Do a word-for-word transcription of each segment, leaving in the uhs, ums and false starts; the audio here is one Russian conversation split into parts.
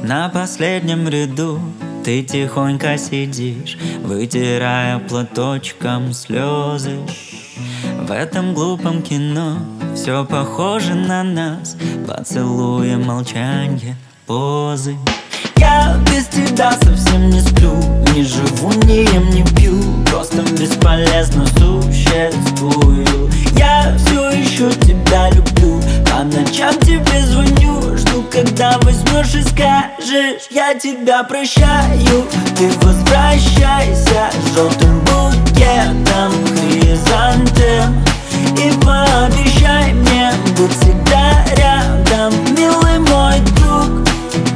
На последнем ряду ты тихонько сидишь, вытирая платочком слезы. В этом глупом кино все похоже на нас: поцелуи, молчанье, позы. Я без тебя совсем не сплю, не живу, не ем, не пью, просто бесполезно существую. Я все еще тебя люблю, по ночам тебе звоню, жду, когда возьмешь и скажешь: я тебя прощаю. Ты возвращайся с желтым букетом хризантем и пообещай мне быть всегда рядом, милый мой друг.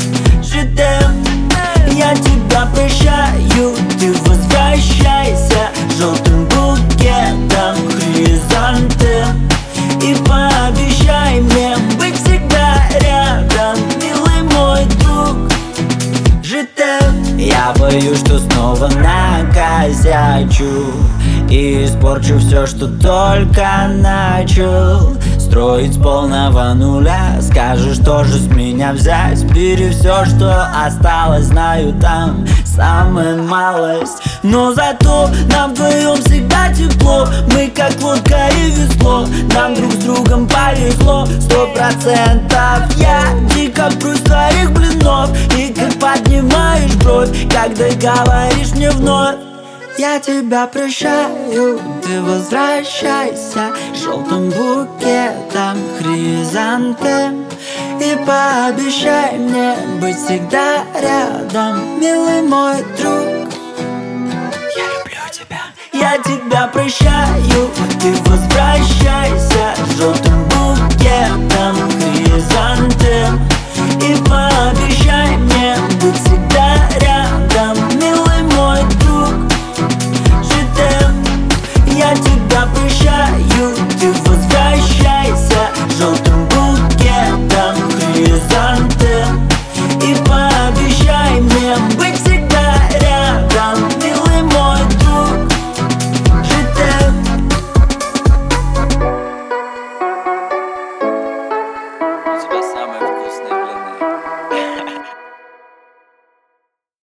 Я тебя прощаю. Ты возвращайся с желтым букетом хризантем и пообещай мне быть всегда рядом, милый мой друг. Житем. Я боюсь, что снова накосячу и испорчу все, что только начал строить с полного нуля. Скажешь, что же с меня взять? Бери все, что осталось, знаю, там самая малость. Но зато нам вдвоем всегда тепло, мы как лодка и весло, нам друг с другом повезло сто процентов. Я дико прусь твоих блинов, и как поднимаешь бровь, когда говоришь мне вновь: я тебя прощаю. Ты возвращайся с желтым букетом хризантем и пообещай мне быть всегда рядом, милый мой друг. Я люблю тебя. Я тебя прощаю. Ты возвращайся с желтым